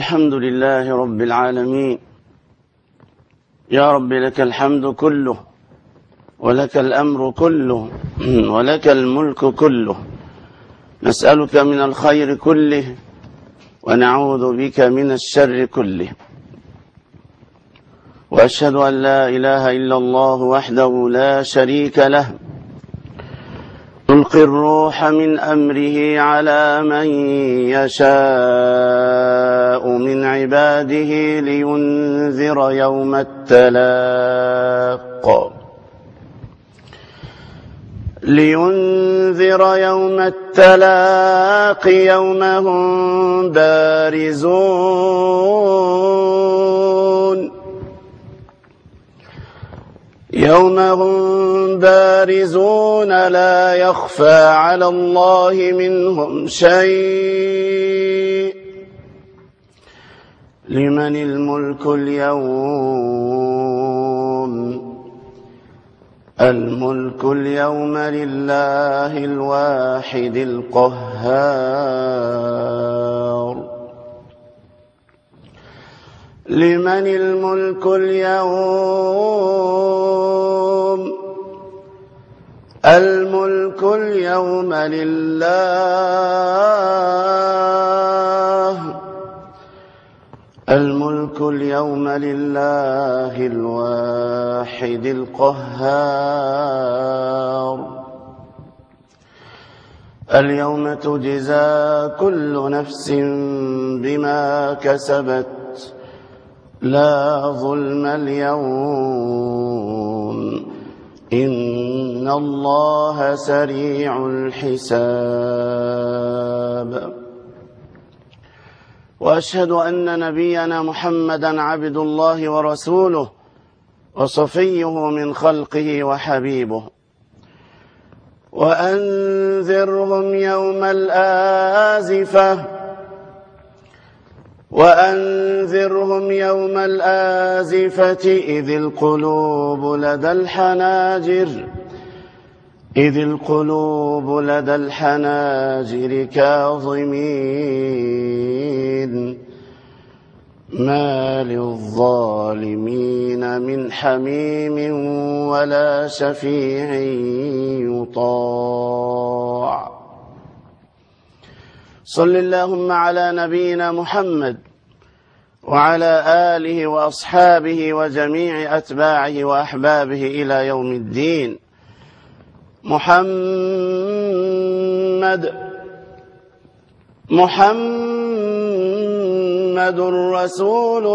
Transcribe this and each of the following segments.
الحمد لله رب العالمين. يا رب لك الحمد كله، ولك الأمر كله، ولك الملك كله. نسألك من الخير كله، ونعوذ بك من الشر كله. وأشهد أن لا إله إلا الله وحده لا شريك له، يلقي الروح من أمره على من يشاء من عباده لينذر يوم التلاق يوم هم بارزون لا يخفى على الله منهم شيء. لمن الملك اليوم؟ الملك اليوم لله الواحد القهار. لمن الملك اليوم؟ الملك اليوم لله. الملك اليوم لله الواحد القهار. اليوم تجزى كل نفس بما كسبت، لا ظلم اليوم، إن الله سريع الحساب. وأشهد أن نبينا محمدا عبد الله ورسوله، وصفيه من خلقه وحبيبه. وأنذرهم يوم الآزفة إذ القلوب لدى الحناجر كاظمين، ما للظالمين من حميم ولا شفيع يطاع. صل اللهم على نبينا محمد وعلى آله وأصحابه وجميع أتباعه وأحبابه إلى يوم الدين. محمد رسول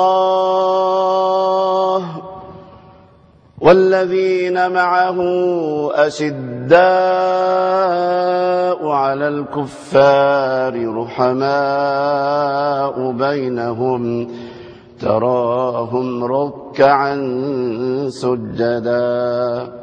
الله، والذين معه أشداء على الكفار رحماء بينهم، تراهم ركعا سجدا.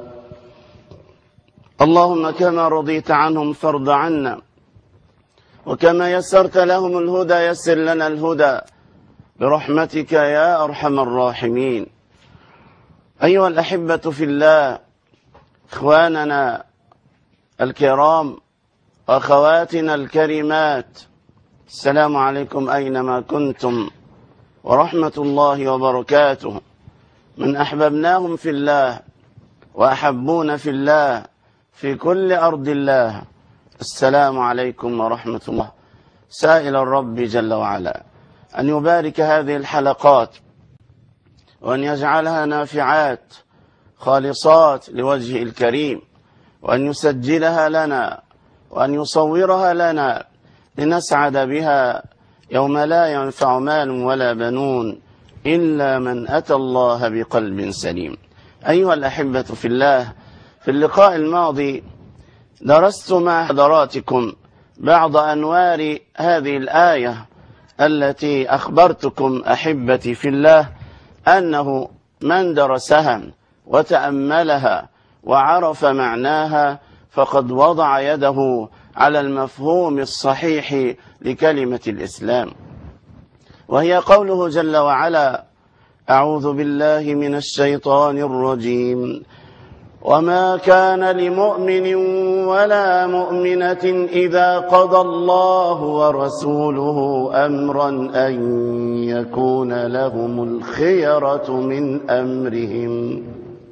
اللهم كما رضيت عنهم فارض عنا، وكما يسرت لهم الهدى يسر لنا الهدى برحمتك يا أرحم الراحمين. أيها الأحبة في الله، إخواننا الكرام وأخواتنا الكريمات، السلام عليكم أينما كنتم، ورحمة الله وبركاته. من أحببناهم في الله وأحبون في الله في كل أرض الله، السلام عليكم ورحمة الله. سائل الرب جل وعلا أن يبارك هذه الحلقات، وأن يجعلها نافعات خالصات لوجهه الكريم، وأن يسجلها لنا، وأن يصورها لنا، لنسعد بها يوم لا ينفع مال ولا بنون إلا من أتى الله بقلب سليم. أيها الأحبة في الله، في اللقاء الماضي درست مع حضراتكم بعض أنوار هذه الآية التي أخبرتكم أحبتي في الله أنه من درسها وتأملها وعرف معناها فقد وضع يده على المفهوم الصحيح لكلمة الإسلام، وهي قوله جل وعلا: أعوذ بالله من الشيطان الرجيم، وما كان لمؤمن ولا مؤمنة إذا قضى الله ورسوله أمرا أن يكون لهم الخيرة من أمرهم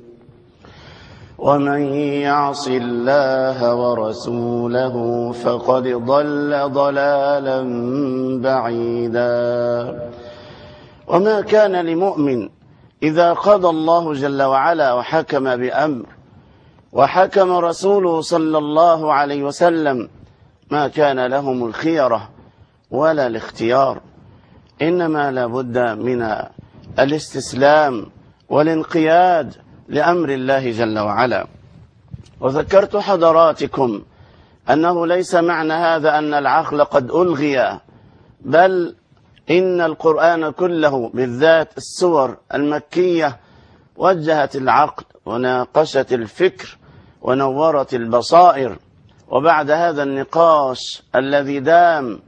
ومن يعص الله ورسوله فقد ضل ضلالا بعيدا. وما كان لمؤمن إذا قضى الله جل وعلا وحكم بأمر وحكم رسوله صلى الله عليه وسلم ما كان لهم الخيرة ولا الاختيار، إنما لابد من الاستسلام والانقياد لأمر الله جل وعلا. وذكرت حضراتكم أنه ليس معنى هذا أن العقل قد ألغي، بل إن القرآن كله بالذات السور المكية وجهت العقل وناقشت الفكر ونورت البصائر. وبعد هذا النقاش الذي دام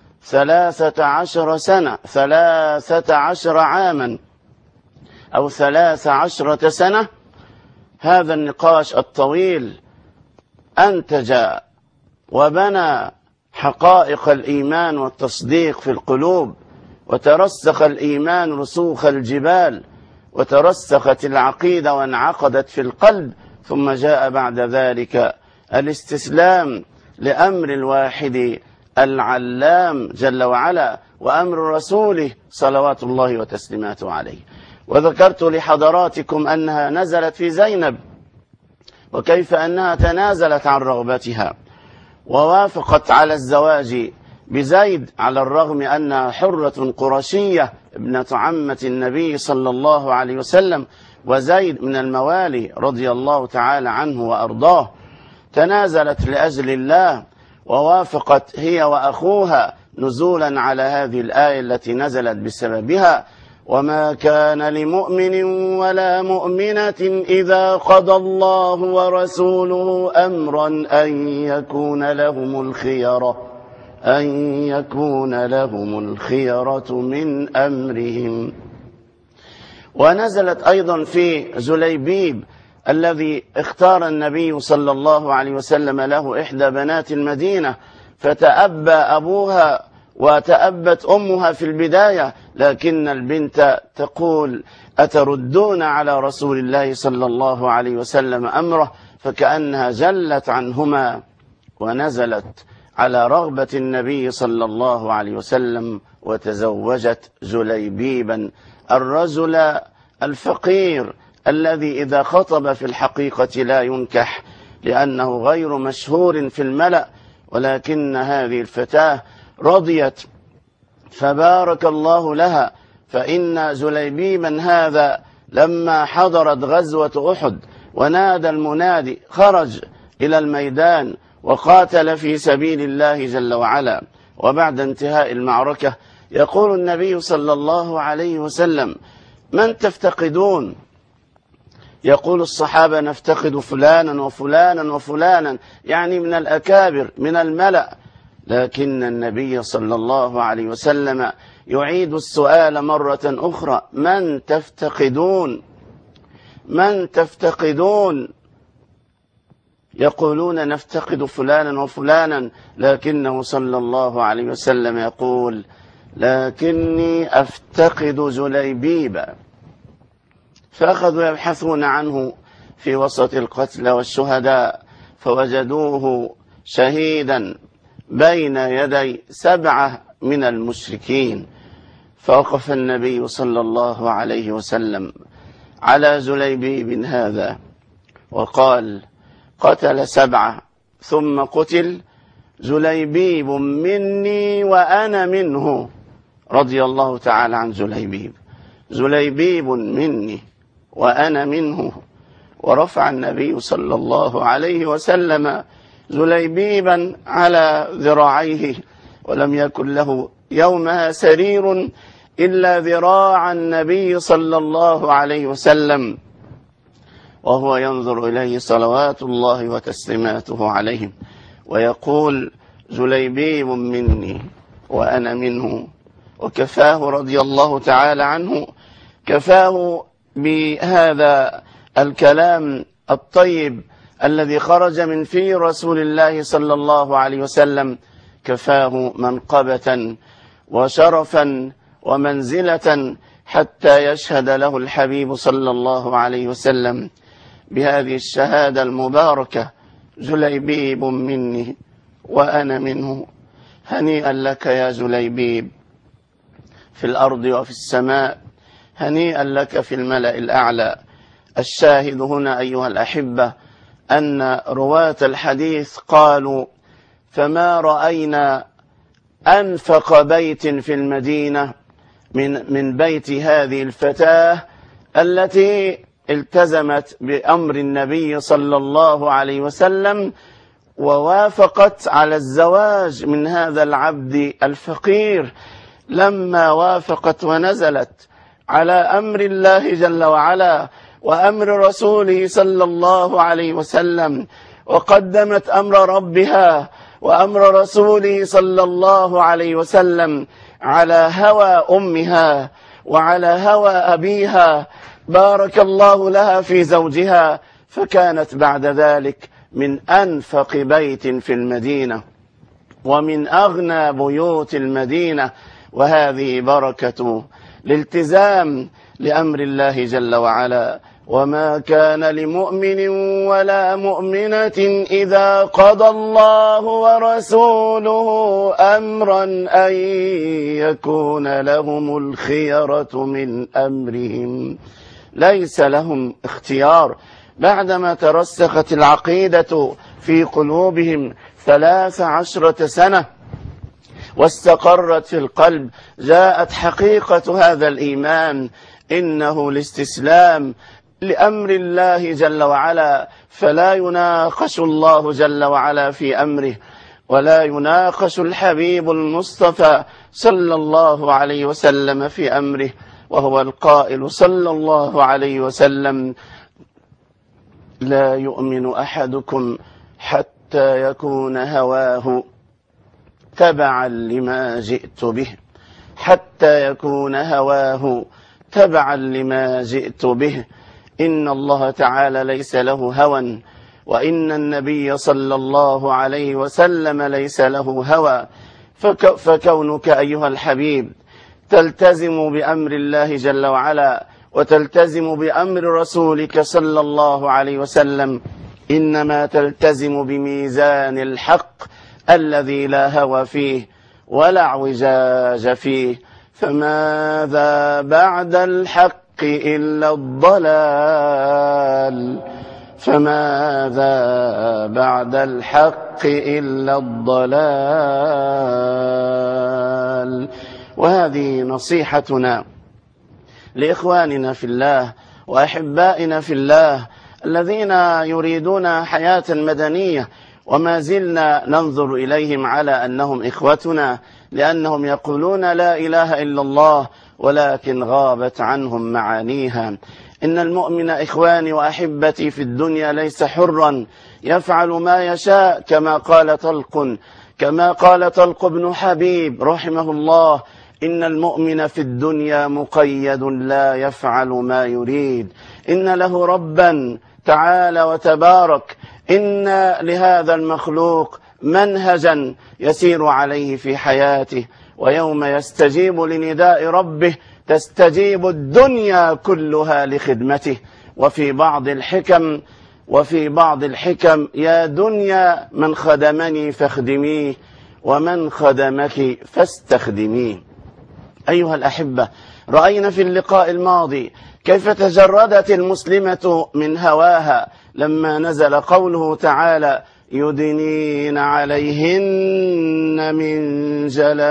13 سنة 13 عاما أو 13 سنة، هذا النقاش الطويل أنتج وبنى حقائق الإيمان والتصديق في القلوب، وترسخ الإيمان رسوخ الجبال، وترسخت العقيدة وانعقدت في القلب. ثم جاء بعد ذلك الاستسلام لأمر الواحد العلام جل وعلا وأمر رسوله صلوات الله وتسليماته عليه. وذكرت لحضراتكم أنها نزلت في زينب، وكيف أنها تنازلت عن رغبتها ووافقت على الزواج بزيد، على الرغم أنها حرة قرشية ابنة عمة النبي صلى الله عليه وسلم، وزيد من الموالي رضي الله تعالى عنه وأرضاه. تنازلت لأجل الله ووافقت هي وأخوها نزولا على هذه الآية التي نزلت بسببها: وما كان لمؤمن ولا مؤمنة إذا قضى الله ورسوله أمرا أن يكون لهم الخيرة من أمرهم. ونزلت أيضا في جليبيب الذي اختار النبي صلى الله عليه وسلم له إحدى بنات المدينة، فتأبى أبوها وتأبت أمها في البداية، لكن البنت تقول: أتردون على رسول الله صلى الله عليه وسلم أمره؟ فكأنها جلت عنهما ونزلت على رغبة النبي صلى الله عليه وسلم، وتزوجت جليبيبا الرجل الفقير الذي إذا خطب في الحقيقة لا ينكح لأنه غير مشهور في الملأ، ولكن هذه الفتاة رضيت فبارك الله لها. فإن جليبيبا هذا لما حضرت غزوة أحد ونادى المنادي خرج إلى الميدان وقاتل في سبيل الله جل وعلا. وبعد انتهاء المعركة يقول النبي صلى الله عليه وسلم: من تفتقدون؟ يقول الصحابة: نفتقد فلانا وفلانا وفلانا، يعني من الأكابر من الملأ. لكن النبي صلى الله عليه وسلم يعيد السؤال مرة أخرى: من تفتقدون؟ من تفتقدون؟ يقولون نفتقد فلانا وفلانا، لكنه صلى الله عليه وسلم يقول: لكني أفتقد جليبيبا. فأخذوا يبحثون عنه في وسط القتلى والشهداء، فوجدوه شهيدا بين يدي 7 من المشركين. فوقف النبي صلى الله عليه وسلم على جليبيب هذا وقال: قتل 7 ثم قتل جليبيب مني وأنا منه، رضي الله تعالى عن جليبيب. جليبيب مني وأنا منه. ورفع النبي صلى الله عليه وسلم جليبيبا على ذراعيه، ولم يكن له يومها سرير إلا ذراع النبي صلى الله عليه وسلم، وهو ينظر إليه صلوات الله وتسليماته عليه ويقول: جليبيب مني وأنا منه. وكفاه رضي الله تعالى عنه، كفاه بهذا الكلام الطيب الذي خرج من في رسول الله صلى الله عليه وسلم كفاه منقبة وشرفا ومنزلة حتى يشهد له الحبيب صلى الله عليه وسلم بهذه الشهادة المباركة: جليبيب مني وأنا منه. هنيئا لك يا جليبيب في الأرض وفي السماء، هنيئا لك في الملأ الأعلى. الشاهد هنا أيها الأحبة أن رواة الحديث قالوا: فما رأينا أنفق بيت في المدينة من بيت هذه الفتاة التي التزمت بأمر النبي صلى الله عليه وسلم ووافقت على الزواج من هذا العبد الفقير. لما وافقت ونزلت على أمر الله جل وعلا وأمر رسوله صلى الله عليه وسلم، وقدمت أمر ربها وأمر رسوله صلى الله عليه وسلم على هوى أمها وعلى هوى أبيها، بارك الله لها في زوجها، فكانت بعد ذلك من أنفق بيت في المدينة ومن أغنى بيوت المدينة. وهذه بركة الالتزام لأمر الله جل وعلا: وما كان لمؤمن ولا مؤمنة إذا قضى الله ورسوله أمرا أن يكون لهم الخيرة من أمرهم. ليس لهم اختيار بعدما ترسخت العقيدة في قلوبهم 13 سنة واستقرت في القلب، جاءت حقيقة هذا الإيمان: إنه الاستسلام لأمر الله جل وعلا، فلا يناقش الله جل وعلا في أمره، ولا يناقش الحبيب المصطفى صلى الله عليه وسلم في أمره، وهو القائل صلى الله عليه وسلم: لا يؤمن أحدكم حتى يكون هواه تبعا لما جئت به، حتى يكون هواه تبعا لما جئت به. إن الله تعالى ليس له هوى، وإن النبي صلى الله عليه وسلم ليس له هوى. فكونك أيها الحبيب تلتزم بأمر الله جل وعلا وتلتزم بأمر رسولك صلى الله عليه وسلم، إنما تلتزم بميزان الحق الذي لا هوى فيه ولا اعوجاج فيه. فماذا بعد الحق إلا الضلال، فماذا بعد الحق إلا الضلال. وهذه نصيحتنا لإخواننا في الله وأحبائنا في الله الذين يريدون حياة مدنية، وما زلنا ننظر إليهم على أنهم إخوتنا، لأنهم يقولون لا إله إلا الله ولكن غابت عنهم معانيها. إن المؤمن إخواني وأحبتي في الدنيا ليس حرا يفعل ما يشاء، كما قال طلق بن حبيب رحمه الله: إن المؤمن في الدنيا مقيد لا يفعل ما يريد، إن له ربا تعالى وتبارك، إن لهذا المخلوق منهجا يسير عليه في حياته، ويوم يستجيب لنداء ربه تستجيب الدنيا كلها لخدمته. وفي بعض الحكم يا دنيا من خدمني فاخدميه، ومن خدمك فاستخدميه. أيها الأحبة، رأينا في اللقاء الماضي كيف تجردت المسلمة من هواها لما نزل قوله تعالى: يدنين عليهن من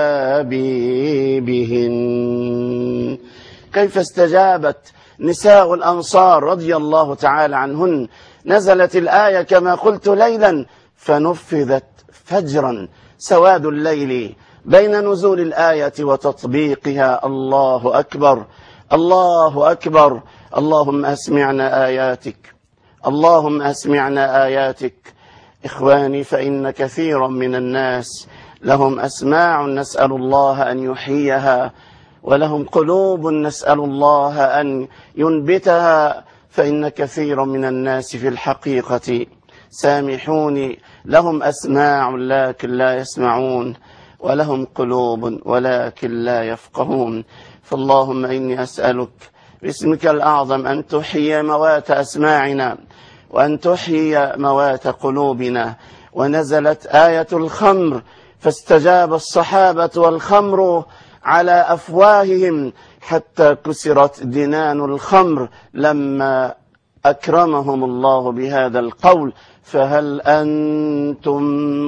جلابيبهن. كيف استجابت نساء الأنصار رضي الله تعالى عنهن. نزلت الآية كما قلت ليلا فنفذت فجرا، سواد الليل بين نزول الآية وتطبيقها. الله أكبر، الله أكبر. اللهم أسمعنا آياتك، اللهم أسمعنا آياتك. إخواني، فإن كثيرا من الناس لهم أسماع نسأل الله أن يحييها، ولهم قلوب نسأل الله أن ينبتها فإن كثير من الناس في الحقيقة، سامحوني، لهم أسماع لكن لا يسمعون، ولهم قلوب ولكن لا يفقهون. فاللهم إني أسألك باسمك الأعظم أن تحيي موات أسماعنا وأن تحيي موات قلوبنا. ونزلت آية الخمر فاستجاب الصحابة والخمر على أفواههم حتى كسرت دنان الخمر لما أكرمهم الله بهذا القول: فهل أنتم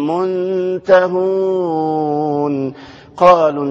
منتهون؟ قالوا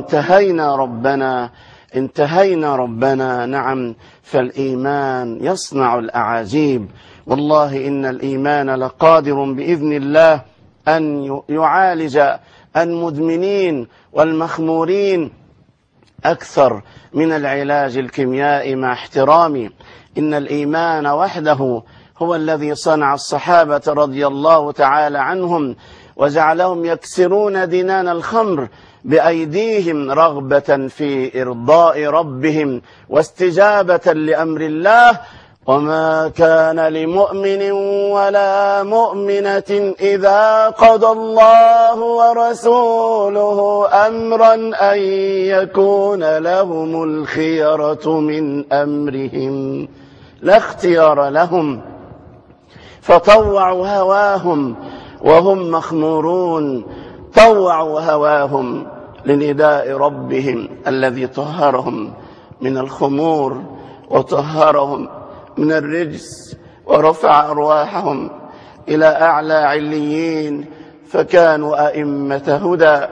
انتهينا ربنا. نعم، فالإيمان يصنع الأعاجيب. والله إن الإيمان لقادر بإذن الله أن يعالج المدمنين والمخمورين أكثر من العلاج الكيميائي، مع احترامي. إن الإيمان وحده هو الذي صنع الصحابة رضي الله تعالى عنهم وجعلهم يكسرون دنان الخمر بأيديهم رغبة في إرضاء ربهم واستجابة لأمر الله. وما كان لمؤمن ولا مؤمنة إذا قضى الله ورسوله أمرا أن يكون لهم الخيرة من أمرهم، لا اختيار لهم، فطوعوا هواهم وهم مخمورون، طوعوا هواهم لنداء ربهم الذي طهرهم من الخمور وطهرهم من الرجس ورفع أرواحهم إلى أعلى عليين، فكانوا أئمة هدى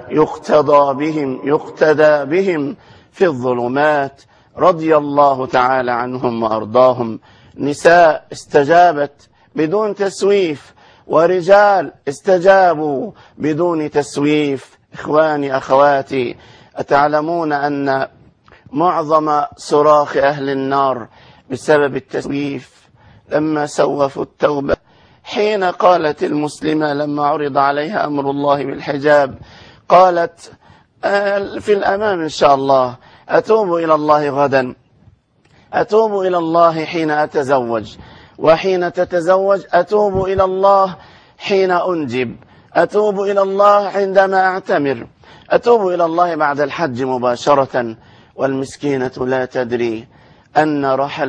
يقتدى بهم في الظلمات، رضي الله تعالى عنهم وأرضاهم. نساء استجابت بدون تسويف، ورجال استجابوا بدون تسويف. إخواني أخواتي، أتعلمون أن معظم صراخ أهل النار بسبب التسويف؟ لما سوفوا التوبة، حين قالت المسلمة لما عرض عليها أمر الله بالحجاب، قالت في الأمام إن شاء الله، أتوب إلى الله غدا، أتوب إلى الله حين أتزوج، وحين تتزوج أتوب إلى الله حين أنجب، أتوب إلى الله عندما أعتمر، أتوب إلى الله بعد الحج مباشرة. والمسكينة لا تدري أن رحى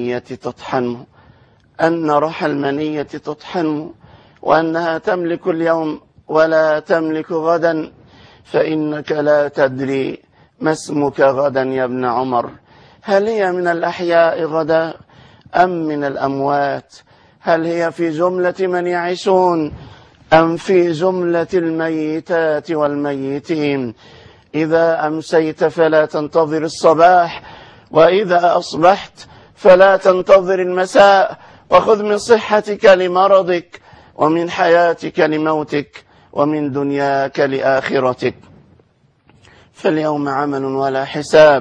المنية تطحن، وأنها تملك اليوم ولا تملك غدا. فإنك لا تدري ما اسمك غدا يا ابن عمر، هل هي من الأحياء غدا أم من الأموات؟ هل هي في جملة من يعيشون أم في جملة الميتات والميتين؟ إذا أمسيت فلا تنتظر الصباح، وإذا أصبحت فلا تنتظر المساء. وخذ من صحتك لمرضك، ومن حياتك لموتك، ومن دنياك لآخرتك. فاليوم عمل ولا حساب،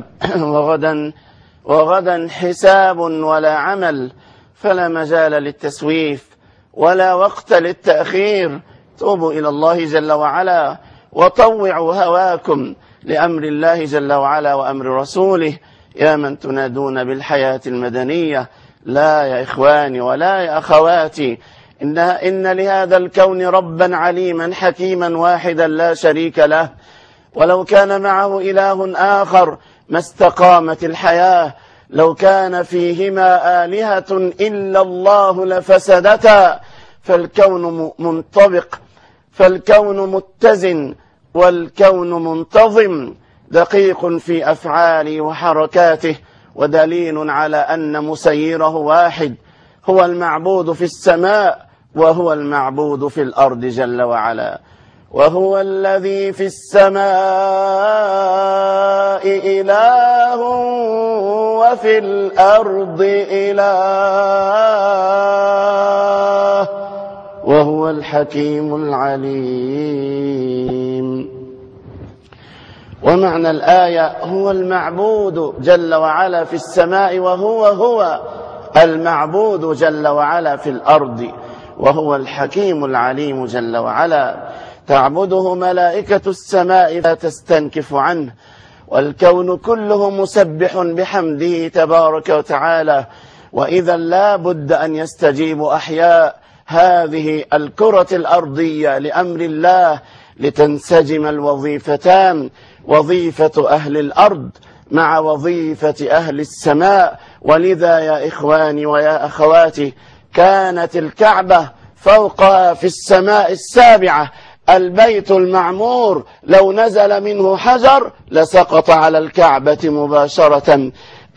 وغدا حساب ولا عمل، فلا مجال للتسويف ولا وقت للتأخير. توبوا إلى الله جل وعلا، وطوعوا هواكم لأمر الله جل وعلا وأمر رسوله. يا من تنادون بالحياة المدنية، لا يا إخواني ولا يا أخواتي، إن لهذا الكون ربا عليما حكيما واحدا لا شريك له، ولو كان معه إله آخر ما استقامت الحياة. لو كان فيهما آلهة إلا الله لفسدتا. فالكون منطبق، فالكون متزن، والكون منتظم، دقيق في أفعاله وحركاته، ودليل على أن مسيره واحد، هو المعبود في السماء وهو المعبود في الأرض جل وعلا. وهو الذي في السماء إله وفي الأرض إله، وهو الحكيم العليم. ومعنى الآية هو المعبود جل وعلا في السماء، وهو المعبود جل وعلا في الأرض، وهو الحكيم العليم جل وعلا. تعبده ملائكة السماء لا تستنكف عنه، والكون كله مسبح بحمده تبارك وتعالى، وإذا لا بد أن يستجيب أحياء هذه الكرة الأرضية لأمر الله لتنسجم الوظيفتان، وظيفة أهل الأرض مع وظيفة أهل السماء. ولذا يا إخواني ويا أخواتي كانت الكعبة فوقها في السماء السابعة البيت المعمور، لو نزل منه حجر لسقط على الكعبة مباشرة.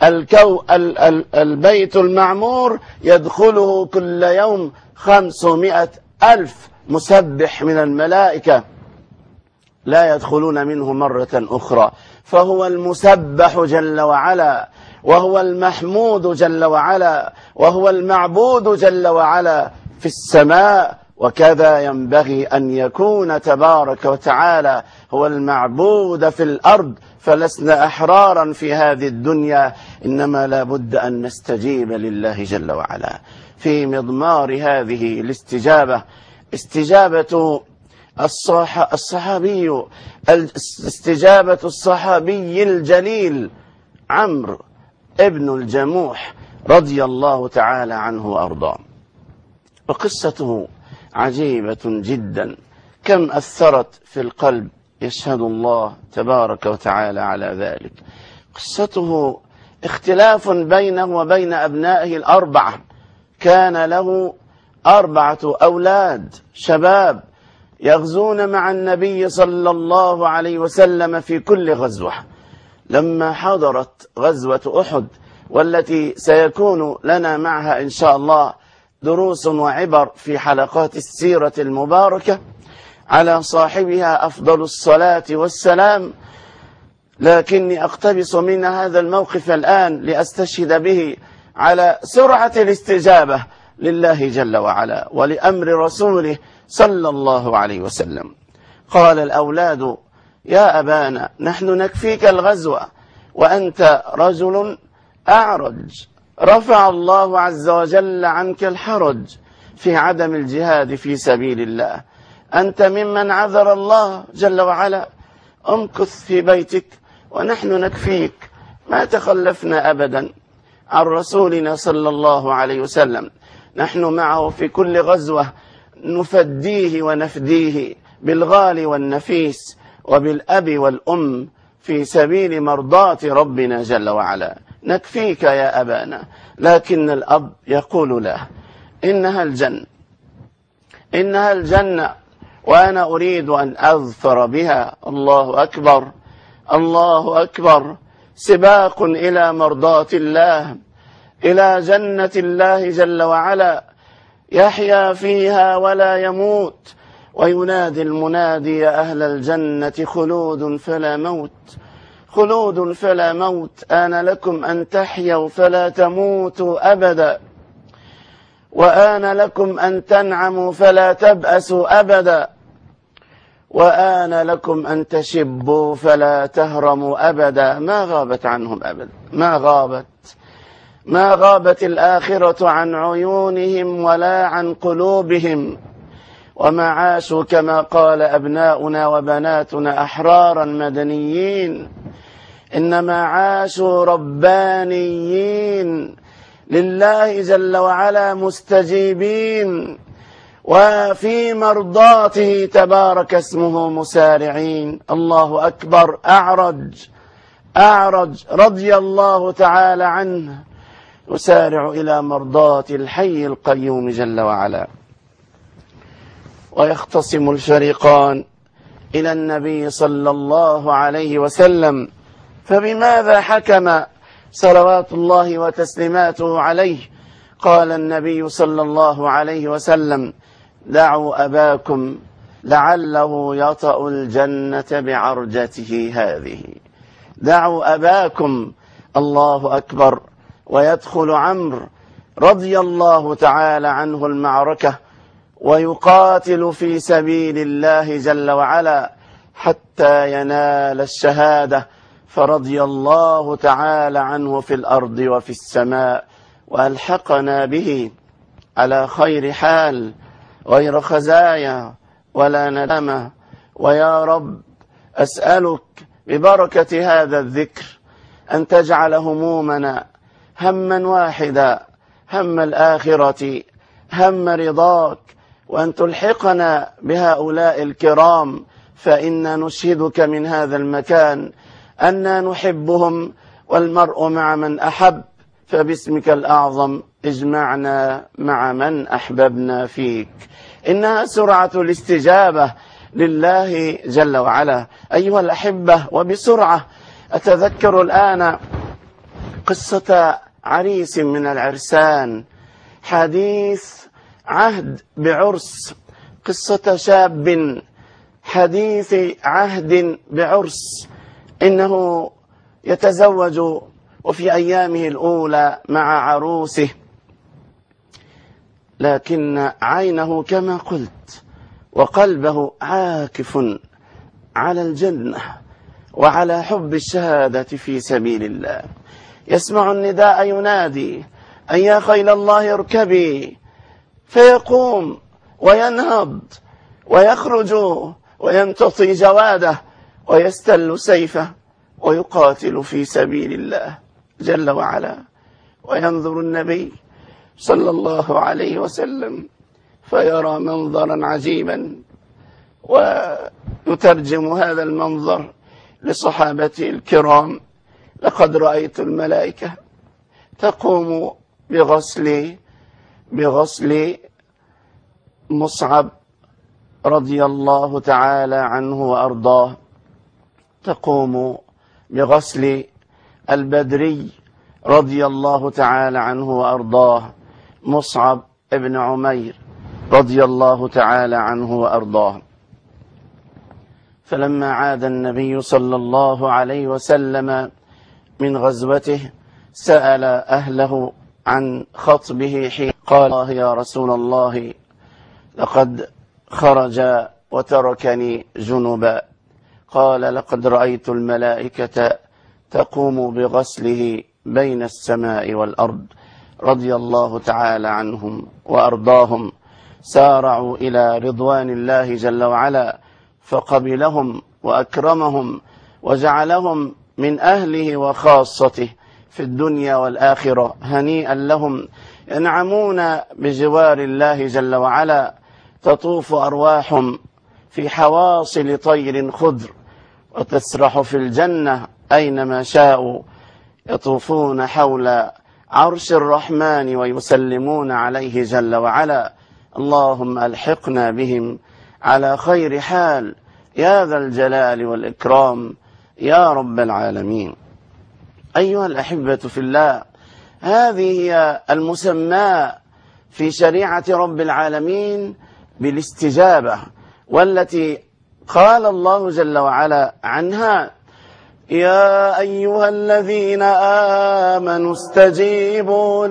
البيت المعمور يدخله كل يوم 500,000 مسبح من الملائكة، لا يدخلون منه مرة أخرى، فهو المسبح جل وعلا، وهو المحمود جل وعلا، وهو المعبود جل وعلا في السماء. وكذا ينبغي أن يكون تبارك وتعالى هو المعبود في الأرض، فلسنا أحرارا في هذه الدنيا، إنما لا بد أن نستجيب لله جل وعلا. في مضمار هذه الاستجابة استجابة استجابة الصحابي الجليل عمرو ابن الجموح رضي الله تعالى عنه وأرضاه. وقصته عجيبة جدا، كم أثرت في القلب، يشهد الله تبارك وتعالى على ذلك. قصته اختلاف بينه وبين أبنائه الأربعة، كان له 4 أولاد شباب يغزون مع النبي صلى الله عليه وسلم في كل غزوة. لما حضرت غزوة أحد، والتي سيكون لنا معها إن شاء الله دروس وعبر في حلقات السيرة المباركة، على صاحبها أفضل الصلاة والسلام، لكني أقتبس من هذا الموقف الآن لأستشهد به على سرعة الاستجابة لله جل وعلا ولأمر رسوله صلى الله عليه وسلم. قال الأولاد: يا أبانا، نحن نكفيك الغزوة وأنت رجل أعرج، رفع الله عز وجل عنك الحرج في عدم الجهاد في سبيل الله، أنت ممن عذر الله جل وعلا، امكث في بيتك ونحن نكفيك. ما تخلفنا أبدا عن رسولنا صلى الله عليه وسلم، نحن معه في كل غزوة نفديه ونفديه بالغالي والنفيس وبالأب والأم في سبيل مرضاة ربنا جل وعلا، نكفيك يا أبانا. لكن الأب يقول له: إنها الجنة، إنها الجنة، وأنا أريد أن أظفر بها. الله أكبر، الله أكبر، سباق إلى مرضاة الله، إلى جنة الله جل وعلا، يحيا فيها ولا يموت. وينادي المنادي: يا أهل الجنة خلود فلا موت، خلود فلا موت، آن لكم أن تحيوا فلا تموتوا أبدا، وآن لكم أن تنعموا فلا تبأسوا أبدا، وآن لكم أن تشبوا فلا تهرموا أبدا. ما غابت عنهم أبدا، ما غابت الآخرة عن عيونهم ولا عن قلوبهم، وما عاشوا كما قال أبناؤنا وبناتنا أحرارا مدنيين، إنما عاشوا ربانيين لله جل وعلا مستجيبين، وفي مرضاته تبارك اسمه مسارعين. الله أكبر. أعرج رضي الله تعالى عنه يسارع إلى مرضاة الحي القيوم جل وعلا. ويختصم الفريقان إلى النبي صلى الله عليه وسلم، فبماذا حكم صلوات الله وتسليماته عليه؟ قال النبي صلى الله عليه وسلم: دعوا أباكم لعله يطأ الجنة بعرجته هذه. دعوا أباكم. الله أكبر. ويدخل عمرو رضي الله تعالى عنه المعركة ويقاتل في سبيل الله جل وعلا حتى ينال الشهادة، فرضي الله تعالى عنه في الأرض وفي السماء، وألحقنا به على خير حال غير خزايا ولا ندامة. ويا رب أسألك ببركة هذا الذكر أن تجعل همومنا هما واحدا هم الآخرة، هم رضاك، وأن تلحقنا بهؤلاء الكرام، فإنا نشهدك من هذا المكان أننا نحبهم، والمرء مع من أحب، فباسمك الأعظم اجمعنا مع من أحببنا فيك. إنها سرعة الاستجابة لله جل وعلا. أيها الأحبة، وبسرعة أتذكر الآن قصة عريس من العرسان، حديث عهد بعرس، قصة شاب حديث عهد بعرس، إنه يتزوج وفي أيامه الأولى مع عروسه، لكن عينه كما قلت وقلبه عاكف على الجنة وعلى حب الشهادة في سبيل الله. يسمع النداء ينادي أن يا خيل الله اركبي، فيقوم وينهض ويخرج ويمتطي جواده ويستل سيفه ويقاتل في سبيل الله جل وعلا. وينظر النبي صلى الله عليه وسلم فيرى منظرا عجيبا، ويترجم هذا المنظر لصحابته الكرام: لقد رأيت الملائكة تقوم بغسل مصعب رضي الله تعالى عنه وأرضاه، تقوم بغسل البدري رضي الله تعالى عنه وأرضاه، مصعب ابن عمير رضي الله تعالى عنه وأرضاه. فلما عاد النبي صلى الله عليه وسلم من غزوته سأل أهله عن خطبه حين قال: يا رسول الله، لقد خرج وتركني جنبا. قال: لقد رأيت الملائكة تقوم بغسله بين السماء والأرض، رضي الله تعالى عنهم وأرضاهم. سارعوا إلى رضوان الله جل وعلا، فقبلهم وأكرمهم وجعلهم من أهله وخاصته في الدنيا والآخرة. هنيئا لهم، ينعمون بجوار الله جل وعلا، تطوف أرواحهم في حواصل طير خضر، وتسرح في الجنة أينما شاءوا، يطوفون حول عرش الرحمن ويسلمون عليه جل وعلا. اللهم ألحقنا بهم على خير حال يا ذا الجلال والإكرام يا رب العالمين. أيها الأحبة في الله، هذه هي المسمى في شريعة رب العالمين بالاستجابة، والتي قال الله جل وعلا عنها: يا أيها الذين آمنوا استجيبوا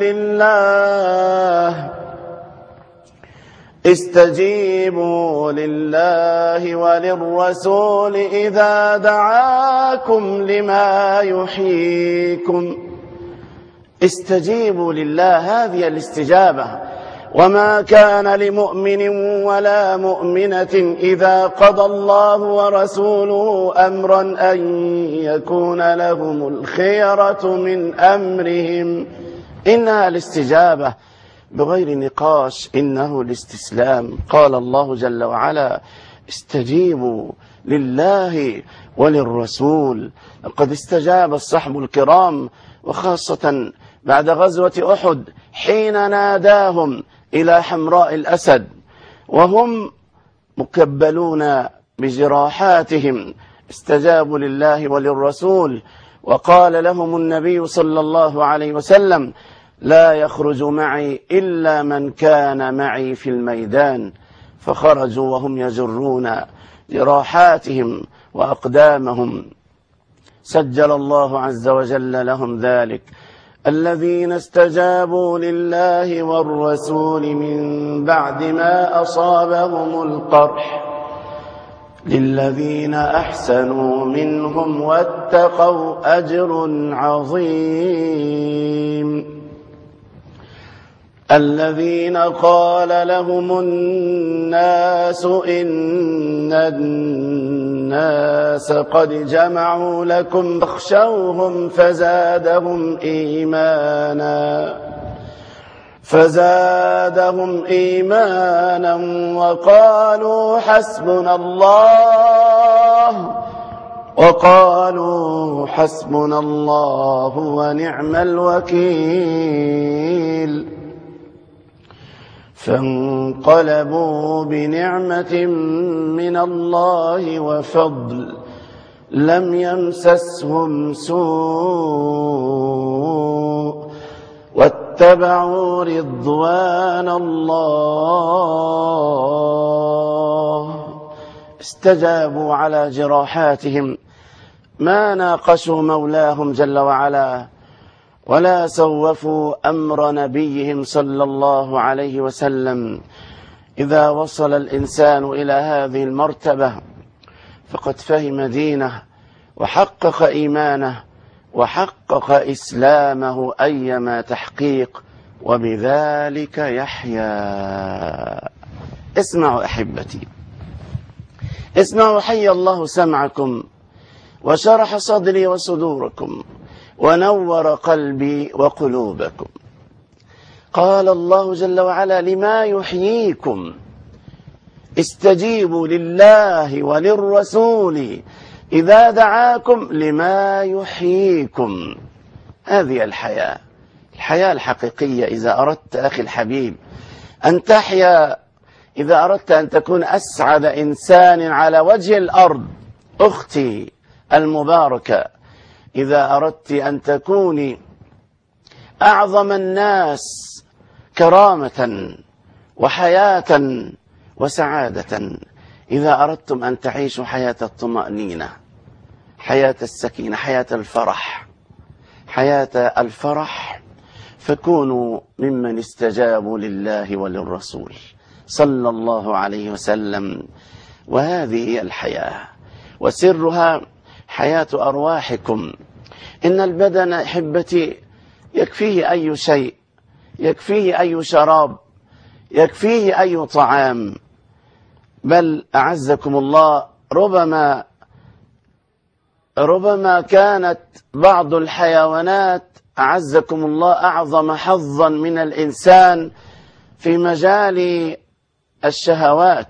لله وللرسول إذا دعاكم لما يحييكم. استجيبوا لله، هذه الاستجابة. وما كان لمؤمن ولا مؤمنة إذا قضى الله ورسوله أمرا أن يكون لهم الخيرة من أمرهم. إنها الاستجابة بغير نقاش، إنه الاستسلام. قال الله جل وعلا: استجيبوا لله وللرسول. لقد استجاب الصحب الكرام، وخاصة بعد غزوة أحد حين ناداهم إلى حمراء الأسد وهم مكبلون بجراحاتهم، استجابوا لله وللرسول. وقال لهم النبي صلى الله عليه وسلم: لا يخرج معي إلا من كان معي في الميدان. فخرجوا وهم يجرون جراحاتهم وأقدامهم. سجل الله عز وجل لهم ذلك: الذين استجابوا لله والرسول من بعد ما أصابهم القرح للذين أحسنوا منهم واتقوا أجر عظيم. الذين قال لهم الناس إن الناس قد جمعوا لكم فاخشوهم فزادهم إيمانا فزادهم إيمانا وقالوا حسبنا الله ونعم الوكيل. فانقلبوا بنعمة من الله وفضل لم يمسسهم سوء واتبعوا رضوان الله. استجابوا على جراحاتهم، ما ناقشوا مولاهم جل وعلا ولا سوفوا أمر نبيهم صلى الله عليه وسلم. إذا وصل الإنسان إلى هذه المرتبة فقد فهم دينه وحقق إيمانه وحقق إسلامه أيما تحقيق، وبذلك يحيا. اسمعوا أحبتي، اسمعوا، حي الله سمعكم وشرح صدري وصدوركم ونور قلبي وقلوبكم. قال الله جل وعلا لما يحييكم استجيبوا لله وللرسول إذا دعاكم لما يحييكم. هذه الحياة الحقيقية. إذا أردت أخي الحبيب أن تحيا، إذا أردت أن تكون أسعد إنسان على وجه الأرض أختي المباركة، إذا أردت أن تكوني أعظم الناس كرامة وحياة وسعادة، إذا أردتم أن تعيشوا حياة الطمأنينة، حياة السكينة، حياة الفرح، فكونوا ممن استجابوا لله وللرسول صلى الله عليه وسلم. وهذه هي الحياة، وسرها حياة أرواحكم. إن البدن أحبتي يكفيه أي شيء، يكفيه أي شراب، يكفيه أي طعام، بل أعزكم الله ربما كانت بعض الحيوانات أعزكم الله أعظم حظا من الإنسان في مجال الشهوات،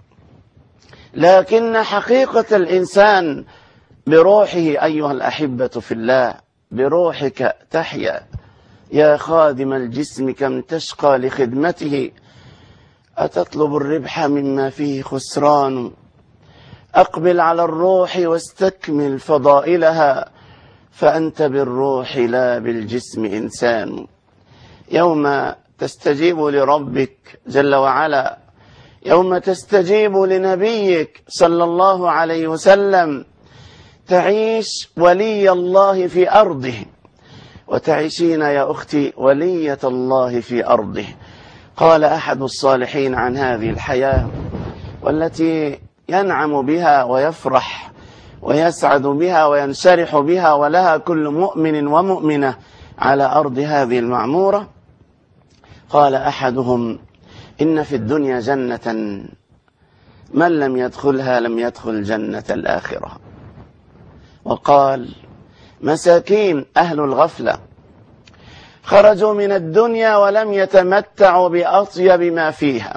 لكن حقيقة الإنسان بروحه أيها الأحبة في الله، بروحك تحيا. يا خادم الجسم كم تشقى لخدمته، أتطلب الربح مما فيه خسران، أقبل على الروح واستكمل فضائلها، فأنت بالروح لا بالجسم إنسان. يوم تستجيب لربك جل وعلا، يوم تستجيب لنبيك صلى الله عليه وسلم، تعيش ولي الله في أرضه، وتعيشين يا أختي ولية الله في أرضه. قال أحد الصالحين عن هذه الحياة والتي ينعم بها ويفرح ويسعد بها وينشرح بها ولها كل مؤمن ومؤمنة على أرض هذه المعمورة، قال أحدهم: إن في الدنيا جنة من لم يدخلها لم يدخل جنة الآخرة. وقال: مساكين أهل الغفلة خرجوا من الدنيا ولم يتمتعوا بأطيب ما فيها.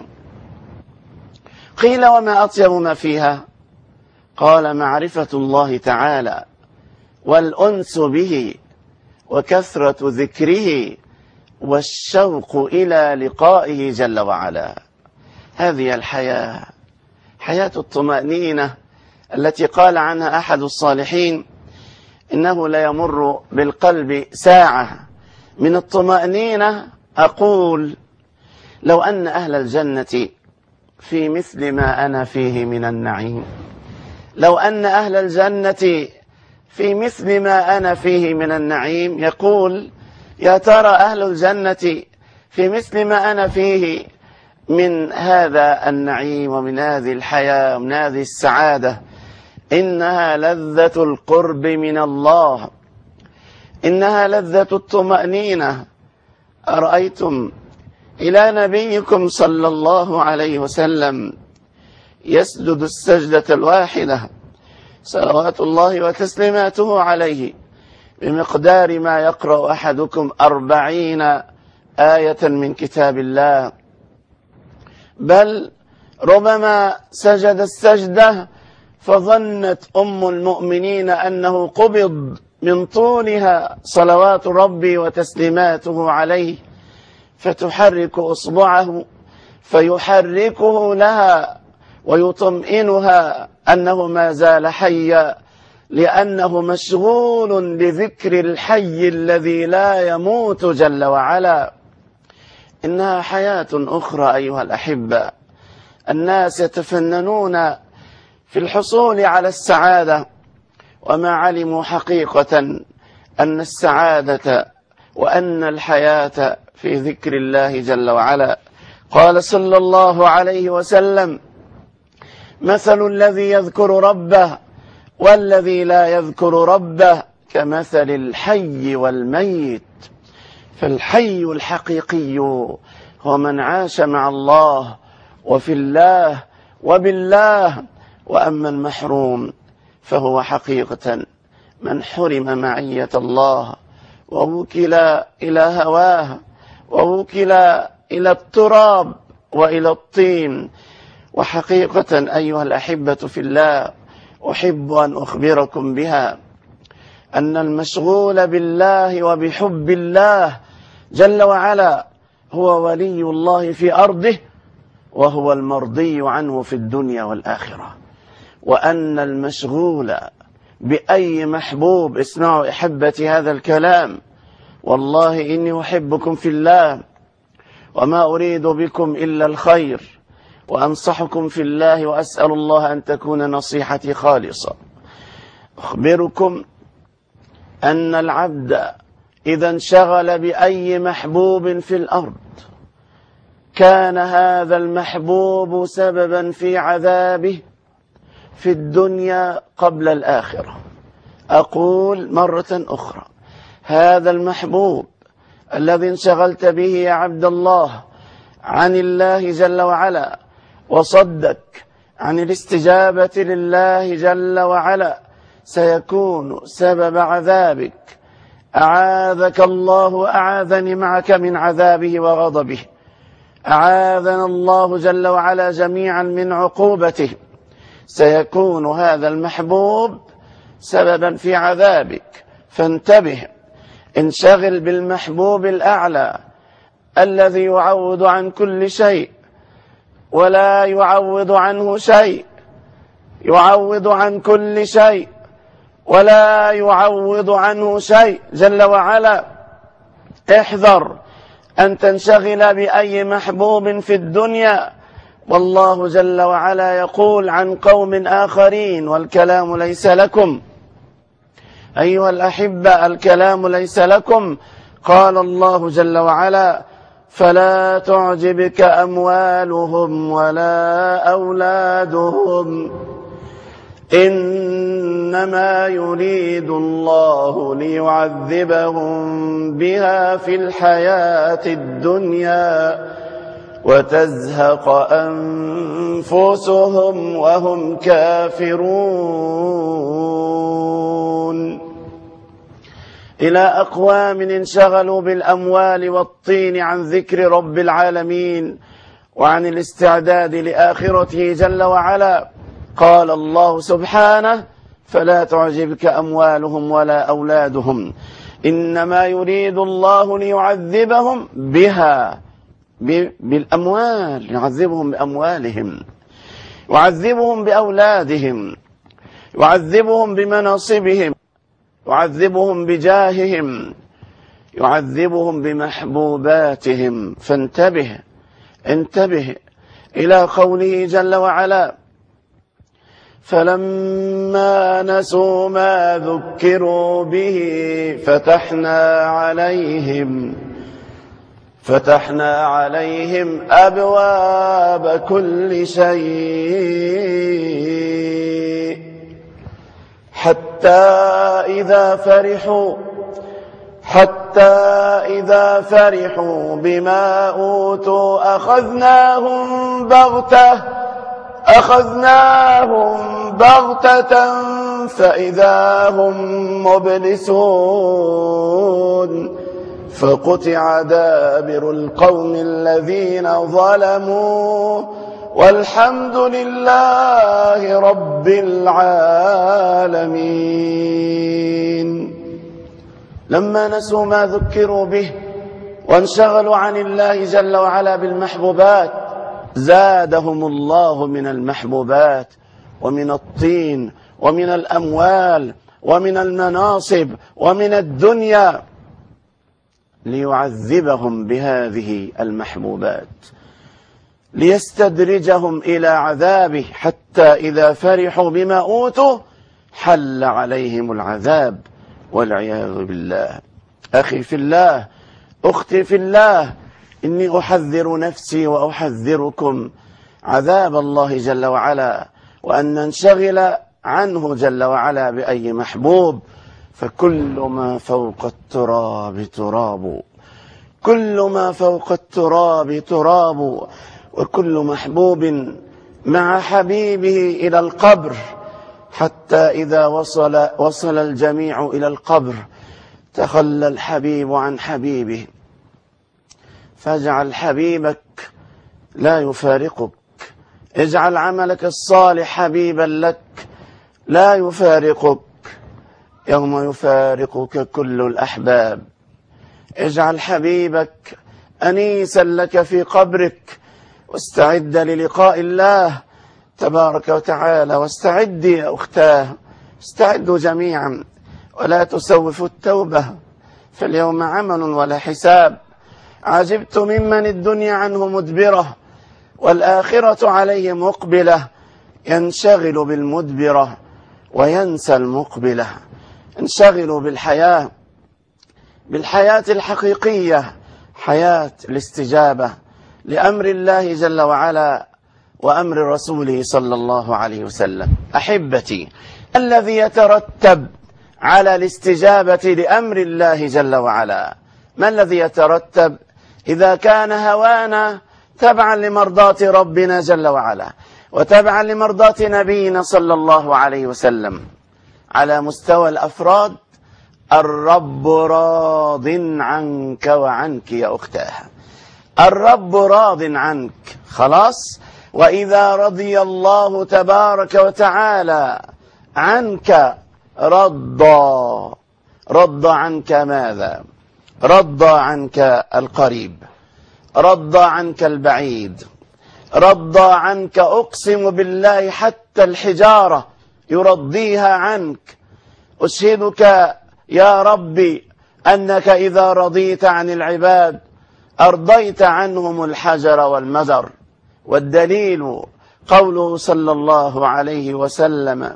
قيل: وما أطيب ما فيها؟ قال: معرفة الله تعالى والأنس به وكثرة ذكره والشوق إلى لقائه جل وعلا. هذه الحياة، حياة الطمأنينة التي قال عنها أحد الصالحين: إنه لا يمر بالقلب ساعة من الطمأنينة أقول لو أن أهل الجنة في مثل ما أنا فيه من النعيم، لو أن أهل الجنة في مثل ما أنا فيه من النعيم. يقول: يا ترى أهل الجنة في مثل ما أنا فيه من هذا النعيم ومن هذه الحياة ومن هذه السعادة. إنها لذة القرب من الله، إنها لذة الطمأنينة. أرأيتم إلى نبيكم صلى الله عليه وسلم يسجد السجدة الواحدة صلوات الله وتسليماته عليه بمقدار ما يقرأ أحدكم 40 آية من كتاب الله، بل ربما سجد السجدة فظنت أم المؤمنين أنه قبض من طولها صلوات ربي وتسليماته عليه، فتحرك إصبعه فيحركه لها ويطمئنها أنه ما زال حيا، لأنه مشغول بذكر الحي الذي لا يموت جل وعلا. إنها حياة أخرى أيها الأحبة. الناس يتفننون في الحصول على السعادة وما علموا حقيقة أن السعادة وأن الحياة في ذكر الله جل وعلا. قال صلى الله عليه وسلم: مثل الذي يذكر ربه والذي لا يذكر ربه كمثل الحي والميت. فالحي الحقيقي هو من عاش مع الله وفي الله وبالله، وأما المحروم فهو حقيقة من حرم معية الله ووكل إلى هواه ووكل إلى التراب وإلى الطين. وحقيقة أيها الأحبة في الله، أحب أن أخبركم بها أن المشغول بالله وبحب الله جل وعلا هو ولي الله في أرضه، وهو المرضي عنه في الدنيا والآخرة. وأن المشغول بأي محبوب، اسمعوا أحبتي هذا الكلام، والله إني أحبكم في الله وما أريد بكم إلا الخير، وأنصحكم في الله، وأسأل الله أن تكون نصيحتي خالصة. أخبركم أن العبد إذا انشغل بأي محبوب في الأرض كان هذا المحبوب سببا في عذابه في الدنيا قبل الآخرة. أقول مرة أخرى: هذا المحبوب الذي انشغلت به يا عبد الله عن الله جل وعلا وصدك عن الاستجابة لله جل وعلا سيكون سبب عذابك. أعاذك الله وأعاذني معك من عذابه وغضبه، أعاذنا الله جل وعلا جميعا من عقوبته. سيكون هذا المحبوب سببا في عذابك، فانتبه، انشغل بالمحبوب الأعلى الذي يعوض عن كل شيء ولا يعوض عنه شيء، يعوض عن كل شيء ولا يعوض عنه شيء جل وعلا. احذر أن تنشغل بأي محبوب في الدنيا، والله جل وعلا يقول عن قوم آخرين، والكلام ليس لكم أيها الأحبة، الكلام ليس لكم. قال الله جل وعلا: فلا تعجبك أموالهم ولا أولادهم إنما يريد الله ليعذبهم بها في الحياة الدنيا وتزهق أنفسهم وهم كافرون. إلى أقوام انشغلوا بالأموال والطين عن ذكر رب العالمين وعن الاستعداد لآخرته جل وعلا. قال الله سبحانه: فلا تعجبك أموالهم ولا أولادهم إنما يريد الله ليعذبهم بها، بالأموال، يعذبهم بأموالهم، يعذبهم بأولادهم، يعذبهم بمناصبهم، يعذبهم بجاههم، يعذبهم بمحبوباتهم. فانتبه، انتبه إلى قوله جل وعلا: فلما نسوا ما ذكروا به فتحنا عليهم أبواب كل شيء حتى إذا فرحوا بما أوتوا أخذناهم بغتة فإذا هم مبلسون فقطع دابر القوم الذين ظلموا والحمد لله رب العالمين. لما نسوا ما ذكروا به وانشغلوا عن الله جل وعلا بالمحبوبات زادهم الله من المحبوبات ومن الطين ومن الأموال ومن المناصب ومن الدنيا ليعذبهم بهذه المحبوبات ليستدرجهم إلى عذابه حتى إذا فرحوا بما أوتوا حل عليهم العذاب والعياذ بالله. أخي في الله، أختي في الله، إني أحذر نفسي وأحذركم عذاب الله جل وعلا، وأن ننشغل عنه جل وعلا بأي محبوب، فكل ما فوق التراب تراب، كل ما فوق التراب تراب، وكل محبوب مع حبيبه إلى القبر، حتى إذا وصل الجميع إلى القبر تخلى الحبيب عن حبيبه، فاجعل حبيبك لا يفارقك، اجعل عملك الصالح حبيبا لك لا يفارقك يوم يفارقك كل الأحباب. اجعل حبيبك أنيسا لك في قبرك، واستعد للقاء الله تبارك وتعالى. واستعدي يا أختاه، استعدوا جميعا ولا تسوفوا التوبة، فاليوم عمل ولا حساب. عجبت ممن الدنيا عنه مدبرة والآخرة عليه مقبلة، ينشغل بالمدبرة وينسى المقبلة. انشغلوا بالحياة الحقيقية، حياة الاستجابة لأمر الله جل وعلا وأمر رسوله صلى الله عليه وسلم. أحبتي، الذي يترتب على الاستجابة لأمر الله جل وعلا، ما الذي يترتب إذا كان هوانا تبعا لمرضاة ربنا جل وعلا وتبعا لمرضاة نبينا صلى الله عليه وسلم؟ على مستوى الأفراد، الرب راض عنك وعنك يا أختاه، الرب راض عنك خلاص. وإذا رضي الله تبارك وتعالى عنك رضى عنك ماذا؟ رضى عنك القريب، رضى عنك البعيد، رضى عنك أقسم بالله حتى الحجارة يرضيها عنك. أشهدك يا ربي أنك إذا رضيت عن العباد أرضيت عنهم الحجر والمدر. والدليل قوله صلى الله عليه وسلم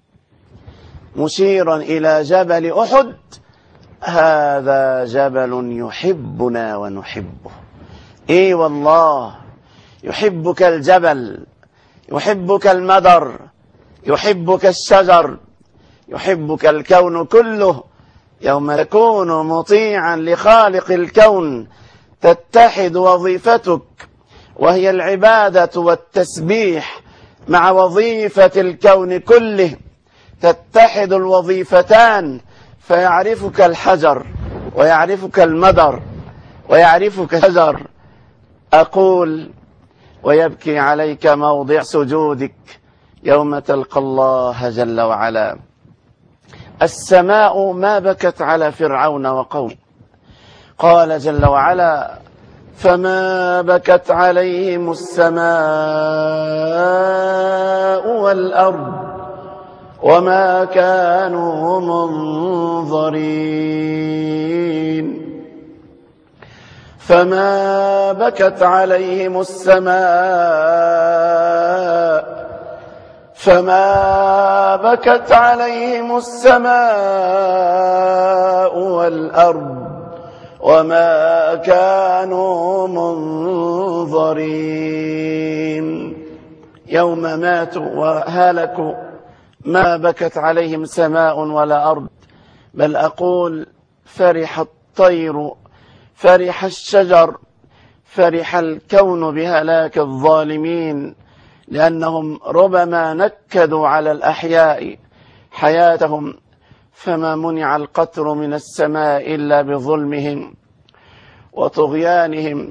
مشيرا إلى جبل أحد: هذا جبل يحبنا ونحبه. إي والله، يحبك الجبل، يحبك المدر، يحبك الشجر، يحبك الكون كله. يوم تكون مطيعا لخالق الكون تتحد وظيفتك وهي العبادة والتسبيح مع وظيفة الكون كله، تتحد الوظيفتان فيعرفك الحجر ويعرفك المدر ويعرفك الشجر. أقول: ويبكي عليك موضع سجودك يوم تلقى الله جل وعلا. السماء ما بكت على فرعون وقومه، قال جل وعلا: فما بكت عليهم السماء والأرض وما كانوا منظرين. فما بكت عليهم السماء، فما بكت عليهم السماء والأرض وما كانوا منظرين. يوم ماتوا وهلكوا ما بكت عليهم سماء ولا أرض، بل أقول: فرح الطير، فرح الشجر، فرح الكون بهلاك الظالمين، لأنهم ربما نكدوا على الأحياء حياتهم، فما منع القطر من السماء إلا بظلمهم، وطغيانهم،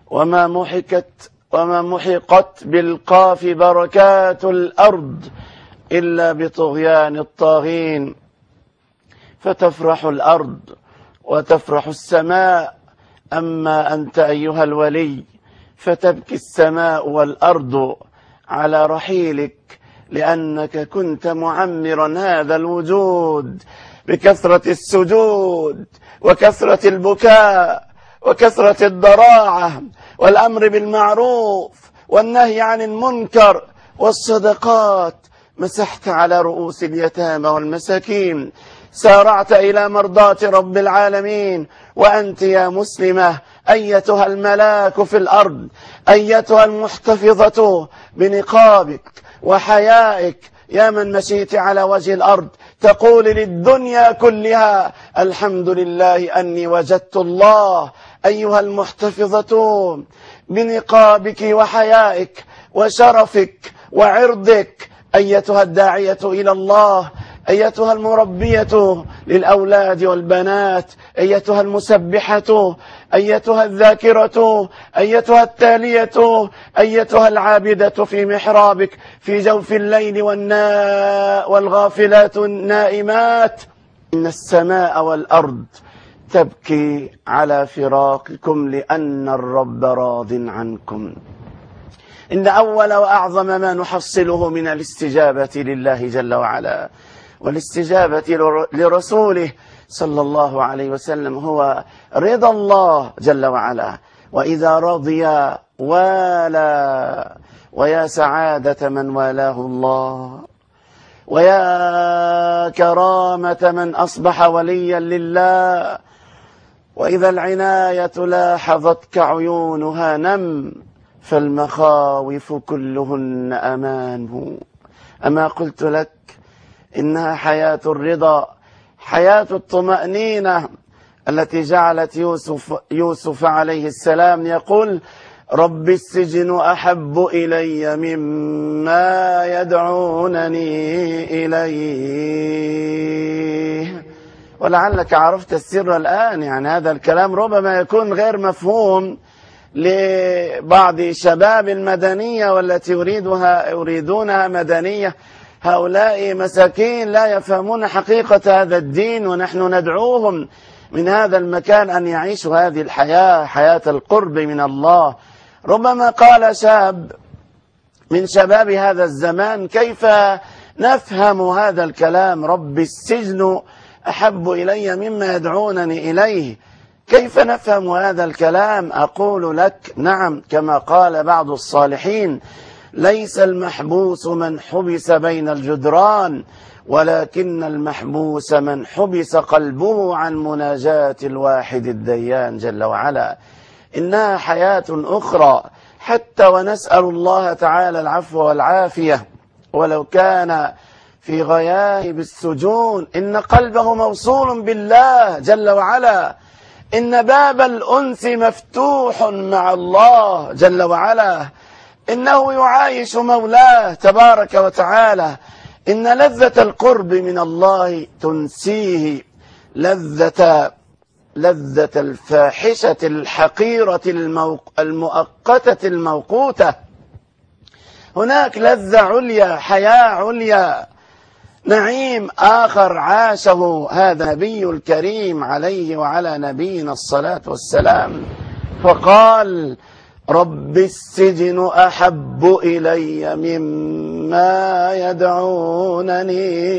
وما محقت بالقاف بركات الأرض إلا بطغيان الطاغين، فتفرح الأرض وتفرح السماء. أما أنت أيها الولي فتبكي السماء والأرض على رحيلك، لأنك كنت معمرا هذا الوجود بكثرة السجود وكثرة البكاء وكثرة الضراعة والأمر بالمعروف والنهي عن المنكر والصدقات. مسحت على رؤوس اليتامى والمساكين، سارعت إلى مرضاة رب العالمين. وأنت يا مسلمة أيتها الملاك في الأرض، أيتها المحتفظة بنقابك وحيائك، يا من مشيت على وجه الأرض تقول للدنيا كلها الحمد لله أني وجدت الله. أيها المحتفظة بنقابك وحيائك وشرفك وعرضك، أيتها الداعية إلى الله، أيتها المربية للأولاد والبنات، أيتها المسبحة، أيتها الذاكرة، أيتها التالية، أيتها العابدة في محرابك في جوف الليل والغافلات النائمات. إن السماء والأرض تبكي على فراقكم لأن الرب راض عنكم. إن أول وأعظم ما نحصله من الاستجابة لله جل وعلا والاستجابة لرسوله صلى الله عليه وسلم هو رضا الله جل وعلا. وإذا رضي والى، ويا سعادة من والاه الله، ويا كرامة من أصبح وليا لله. وإذا العناية لاحظتك عيونها نم، فالمخاوف كلهن أمانه. أما قلت لك إنها حياة الرضا، حياة الطمأنينة التي جعلت يوسف عليه السلام يقول رب السجن أحب إلي مما يدعونني إليه. ولعلك عرفت السر الآن. يعني هذا الكلام ربما يكون غير مفهوم لبعض شباب المدنية والتي يريدونها مدنية. هؤلاء مساكين لا يفهمون حقيقة هذا الدين، ونحن ندعوهم من هذا المكان أن يعيشوا هذه الحياة، حياة القرب من الله. ربما قال شاب من شباب هذا الزمان كيف نفهم هذا الكلام رب السجن أحب إلي مما يدعونني إليه؟ كيف نفهم هذا الكلام؟ أقول لك نعم، كما قال بعض الصالحين ليس المحبوس من حبس بين الجدران، ولكن المحبوس من حبس قلبه عن مناجاة الواحد الديان جل وعلا. إنها حياة أخرى، حتى ونسأل الله تعالى العفو والعافية، ولو كان في غياهب السجون إن قلبه موصول بالله جل وعلا. إن باب الأنس مفتوح مع الله جل وعلا. إنه يعايش مولاه تبارك وتعالى. إن لذة القرب من الله تنسيه لذة الفاحشة الحقيرة المؤقتة الموقوتة. هناك لذة عليا، حياة عليا، نعيم آخر عاشه هذا النبي الكريم عليه وعلى نبينا الصلاة والسلام، فقال رب السجن أحب إلي مما يدعونني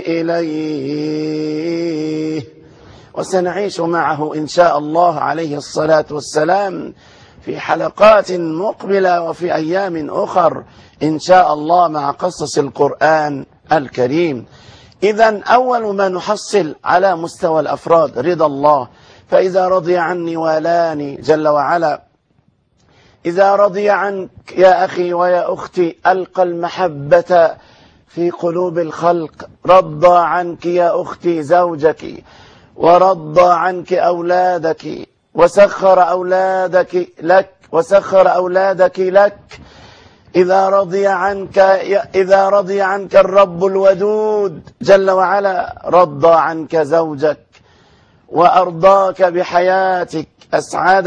إليه. وسنعيش معه إن شاء الله عليه الصلاة والسلام في حلقات مقبلة وفي أيام أخر إن شاء الله مع قصص القرآن الكريم. إذن أول ما نحصل على مستوى الأفراد رضا الله، فإذا رضي عني والاني جل وعلا. إذا رضي عنك يا أخي ويا أختي ألقى المحبة في قلوب الخلق. رضى عنك يا أختي زوجك، ورضى عنك أولادك، وسخر أولادك لك. إذا رضي عنك الرب الودود جل وعلا رضى عنك زوجك وأرضاك بحياتك، أسعدك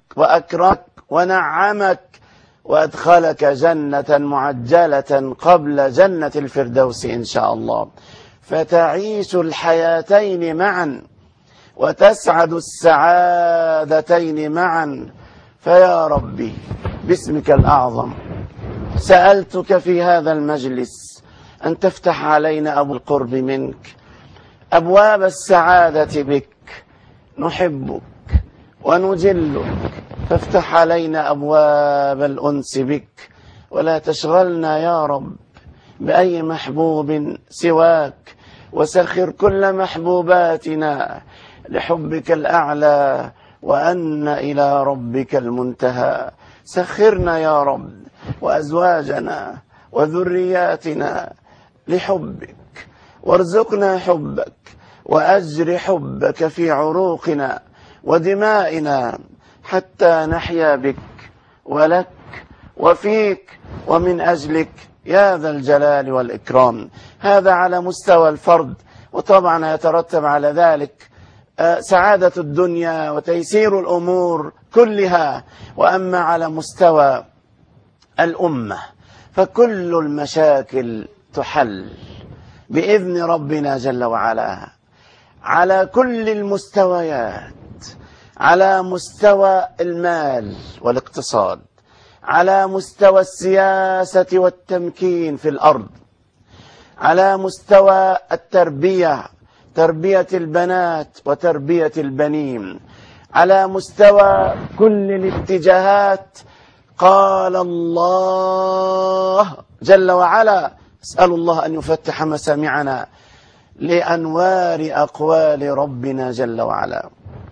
وأكرمك ونعمك وأدخلك جنة معجلة قبل جنة الفردوس إن شاء الله، فتعيش الحياتين معا وتسعد السعادتين معا. فيا ربي باسمك الأعظم سألتك في هذا المجلس أن تفتح علينا أبو القرب منك، أبواب السعادة بك. نحبك ونجلك، فافتح علينا أبواب الأنس بك، ولا تشغلنا يا رب بأي محبوب سواك، وسخر كل محبوباتنا لحبك الأعلى، وأن إلى ربك المنتهى. سخرنا يا رب وأزواجنا وذرياتنا لحبك، وارزقنا حبك، وأجر حبك في عروقنا ودمائنا، حتى نحيا بك ولك وفيك ومن أجلك يا ذا الجلال والإكرام. هذا على مستوى الفرد، وطبعا يترتب على ذلك سعادة الدنيا وتيسير الأمور كلها. وأما على مستوى الأمة فكل المشاكل تحل بإذن ربنا جل وعلا على كل المستويات، على مستوى المال والاقتصاد، على مستوى السياسة والتمكين في الأرض، على مستوى التربية، تربية البنات وتربية البنين، على مستوى كل الاتجاهات. قال الله جل وعلا: اسأل الله أن يفتح مسامعنا لأنوار أقوال ربنا جل وعلا.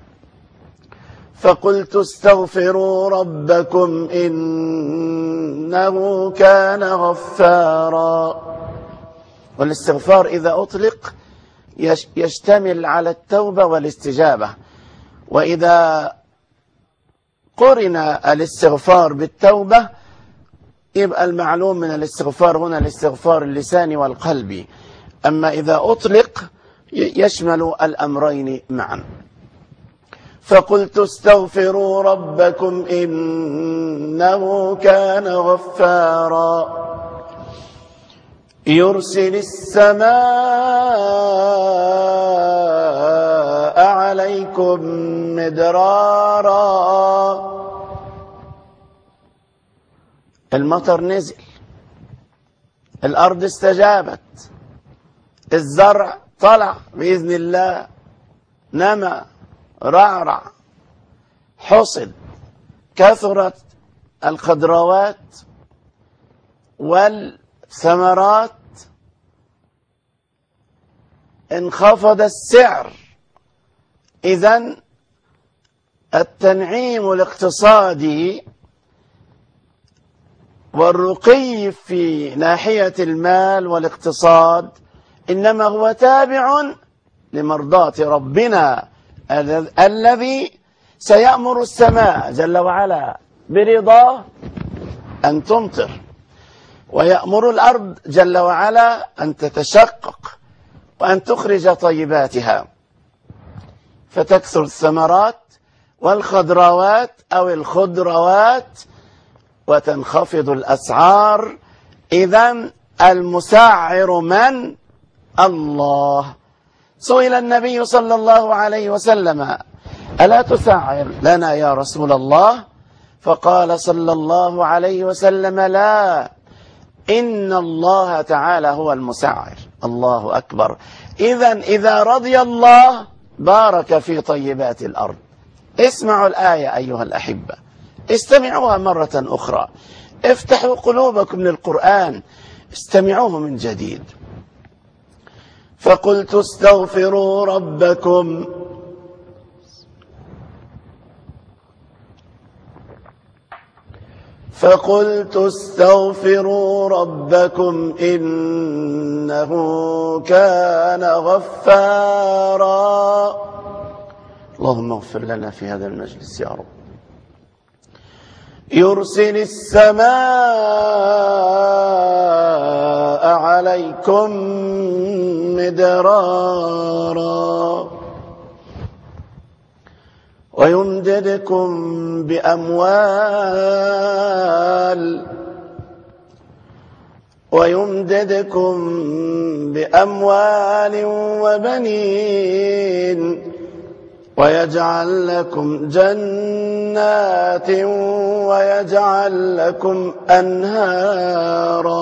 فقلت استغفروا ربكم إنه كان غفارا. والاستغفار إذا أطلق يشتمل على التوبة والاستجابة، وإذا قرن الاستغفار بالتوبة يبقى المعلوم من الاستغفار هنا الاستغفار اللساني والقلبي. أما إذا أطلق يشمل الأمرين معا. فقلت استغفروا ربكم إنه كان غفارا يرسل السماء عليكم مدرارا. المطر نزل، الأرض استجابت، الزرع طلع بإذن الله، نمى، رعرع، حصد، كثرت الخضروات والثمرات، انخفض السعر. إذن التنعيم الاقتصادي والرقي في ناحية المال والاقتصاد إنما هو تابع لمرضاة ربنا الذي سيأمر السماء جل وعلا برضاه أن تمطر، ويأمر الأرض جل وعلا أن تتشقق وأن تخرج طيباتها، فتكثر الثمرات والخضروات أو الخضروات وتنخفض الأسعار. إذن المسعر من؟ الله. سئل النبي صلى الله عليه وسلم: ألا تسعر لنا يا رسول الله؟ فقال صلى الله عليه وسلم: لا، إن الله تعالى هو المسعر. الله أكبر. إذن إذا رضي الله بارك في طيبات الأرض. اسمعوا الآية أيها الأحبة، استمعوها مرة أخرى، افتحوا قلوبكم للقرآن، استمعوه من جديد. فقلت استغفروا ربكم إنه كان غفارا. اللهم اغفر لنا في هذا المجلس يا رب. يرسل السماء عليكم مدرارا ويمددكم بأموال وبنين ويجعل لكم جنات ويجعل لكم أنهارا.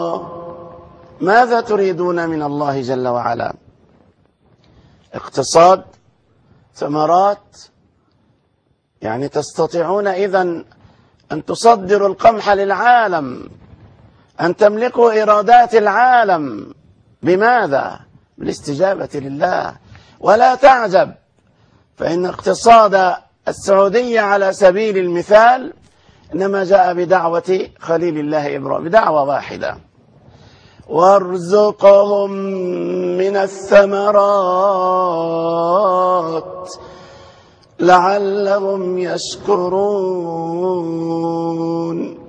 ماذا تريدون من الله جل وعلا؟ اقتصاد، ثمرات، يعني تستطيعون إذن أن تصدروا القمح للعالم، أن تملكوا إيرادات العالم. بماذا؟ بالاستجابة لله. ولا تعجب، فإن اقتصاد السعودية على سبيل المثال إنما جاء بدعوة خليل الله إبراهيم، بدعوة واحدة: وارزقهم من الثمرات لعلهم يشكرون.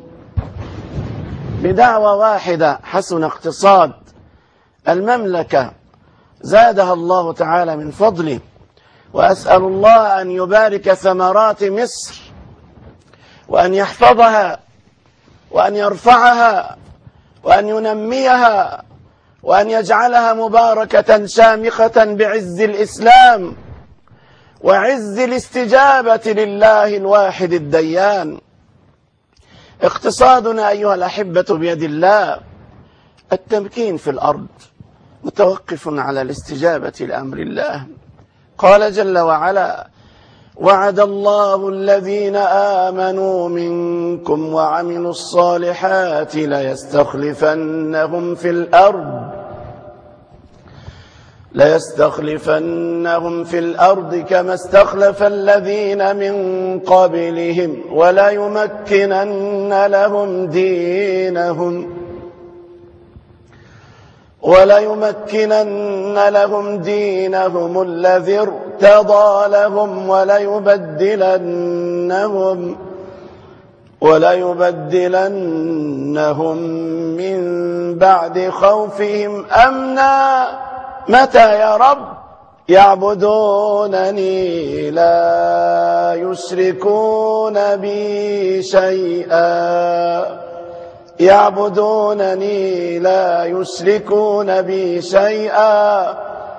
بدعوة واحدة حسن اقتصاد المملكة، زادها الله تعالى من فضله. وأسأل الله أن يبارك ثمرات مصر، وأن يحفظها، وأن يرفعها، وأن ينميها، وأن يجعلها مباركة شامخة بعز الإسلام وعز الاستجابة لله الواحد الديان. اقتصادنا أيها الأحبة بيد الله. التمكين في الأرض متوقف على الاستجابة لأمر الله. قال جل وعلا: وعد الله الذين آمنوا منكم وعملوا الصالحات ليستخلفنهم في الأرض كما استخلف الذين من قبلهم وليمكنن لهم دينهم الذي ارتضى لهم وليبدلنهم من بعد خوفهم أمنا. متى يا رب؟ يعبدونني لا يشركون بي شيئا. يعبدونني لا يشركون بي شيئا.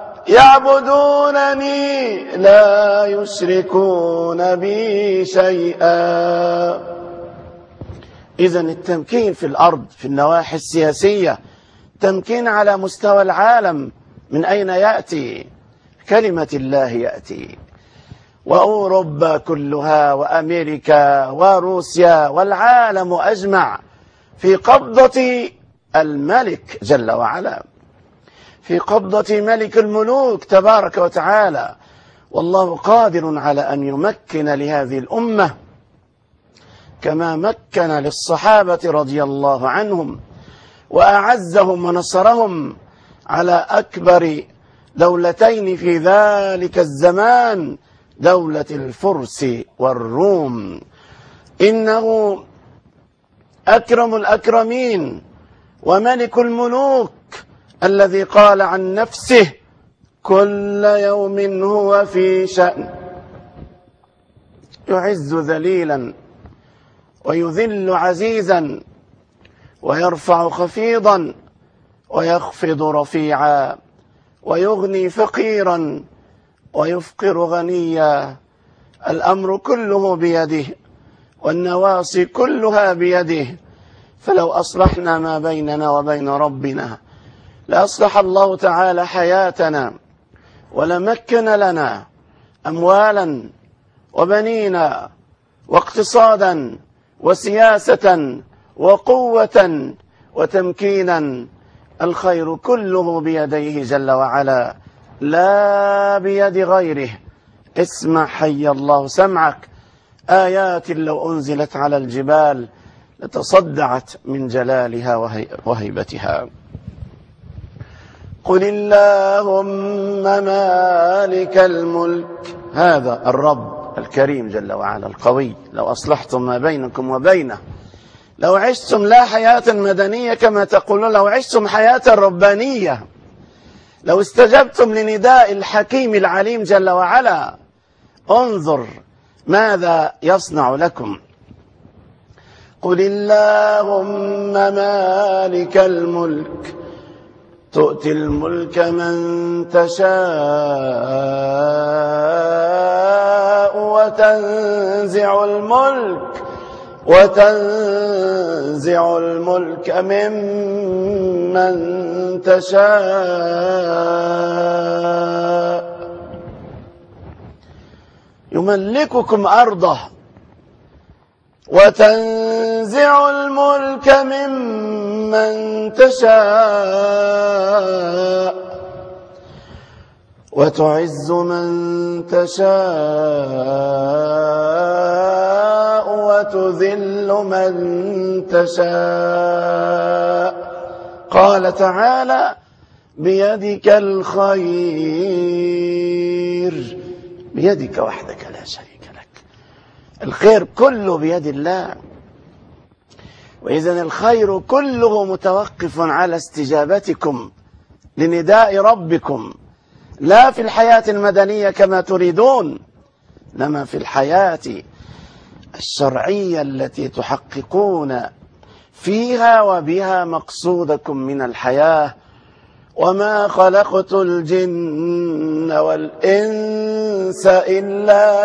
يعبدونني لا يشركون بي شيئا. إذن التمكين في الأرض في النواحي السياسية، تمكين على مستوى العالم، من أين يأتي؟ كلمة الله يأتي. وأوروبا كلها وأمريكا وروسيا والعالم أجمع في قبضة الملك جل وعلا، في قبضة ملك الملوك تبارك وتعالى. والله قادر على أن يمكن لهذه الأمة كما مكن للصحابة رضي الله عنهم وأعزهم ونصرهم على أكبر دولتين في ذلك الزمان، دولة الفرس والروم. إنه أكرم الأكرمين وملك الملوك، الذي قال عن نفسه: كل يوم هو في شأن. يعز ذليلا ويذل عزيزا، ويرفع خفيضا ويخفض رفيعا، ويغني فقيرا ويفقر غنيا. الأمر كله بيده، والنواصي كلها بيده. فلو أصلحنا ما بيننا وبين ربنا لأصلح الله تعالى حياتنا، ولمكن لنا أموالا وبنينا واقتصادا وسياسة وقوة وتمكينا. الخير كله بيديه جل وعلا، لا بيد غيره. اسمع حي الله سمعك. آيات لو أنزلت على الجبال لتصدعت من جلالها وهيبتها. قل اللهم مالك الملك. هذا الرب الكريم جل وعلا القوي. لو أصلحتم ما بينكم وبينه، لو عشتم لا حياة مدنية كما تقولون، لو عشتم حياة ربانية، لو استجبتم لنداء الحكيم العليم جل وعلا. انظر ماذا يصنع لكم؟ قل اللهم مالك الملك تؤتي الملك من تشاء وتنزع الملك ممن تشاء. يملككم أرضه وتنزع الملك ممن تشاء وتعز من تشاء وتذل من تشاء. قال تعالى بيدك الخير، بيدك وحدك لا شريك لك، الخير كله بيد الله. وإذن الخير كله متوقف على استجابتكم لنداء ربكم، لا في الحياة المدنية كما تريدون، إنما في الحياة الشرعية التي تحققون فيها وبها مقصودكم من الحياة. وما خلقت الجن والإنس إلا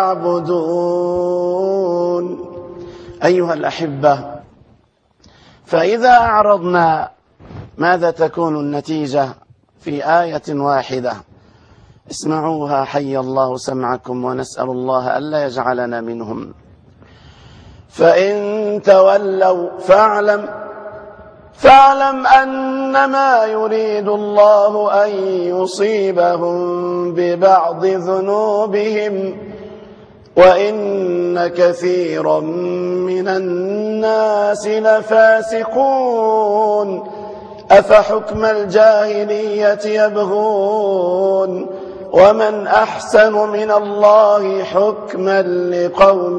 ليعبدون. أيها الأحبة، فإذا أعرضنا ماذا تكون النتيجة؟ في آية واحدة اسمعوها حي الله سمعكم ونسأل الله ألا يجعلنا منهم. فإن تولوا فاعلم أنما يريد الله أن يصيبهم ببعض ذنوبهم وإن كثيرا من الناس لفاسقون. أفحكم الجاهلية يبغون ومن أحسن من الله حكما لقوم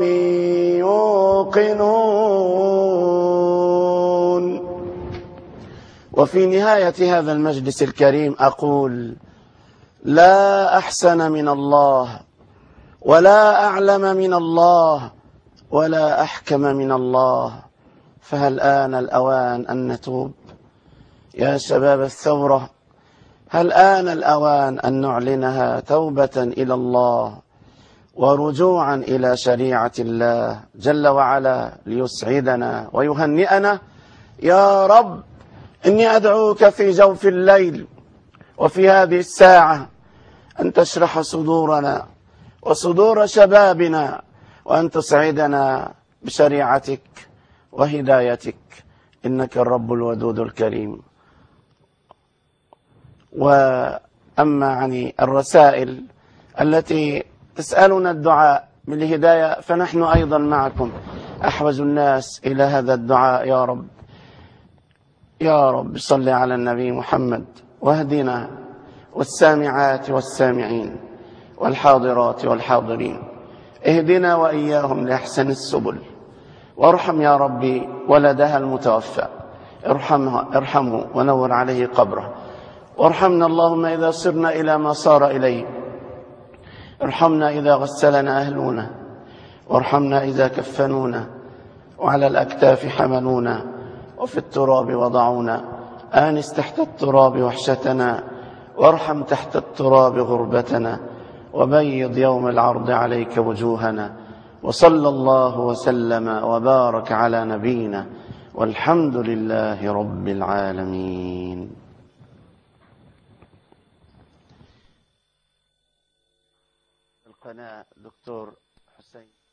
يوقنون. وفي نهاية هذا المجلس الكريم أقول: لا أحسن من الله ولا أعلم من الله ولا أحكم من الله. فهل آن الأوان أن نتوب يا شباب الثورة؟ هل آن الأوان أن نعلنها توبة إلى الله ورجوعا إلى شريعة الله جل وعلا ليسعدنا ويهنئنا؟ يا رب، إني أدعوك في جوف الليل وفي هذه الساعة أن تشرح صدورنا وصدور شبابنا وأن تسعدنا بشريعتك وهدايتك، إنك الرب الودود الكريم. وأما عن الرسائل التي تسألنا الدعاء بالهداية فنحن أيضا معكم، أحوج الناس إلى هذا الدعاء. يا رب يا رب صل على النبي محمد واهدنا والسامعات والسامعين والحاضرات والحاضرين، اهدنا وإياهم لأحسن السبل. وارحم يا ربي ولدها المتوفى، ارحمه ونور عليه قبره. وارحمنا اللهم إذا صرنا إلى ما صار إليه، ارحمنا إذا غسلنا أهلنا، وارحمنا إذا كفنونا وعلى الأكتاف حملونا وفي التراب وضعونا. آنس تحت التراب وحشتنا، وارحم تحت التراب غربتنا، وبيض يوم العرض عليك وجوهنا. وصلى الله وسلم وبارك على نبينا، والحمد لله رب العالمين. القناة دكتور حسين.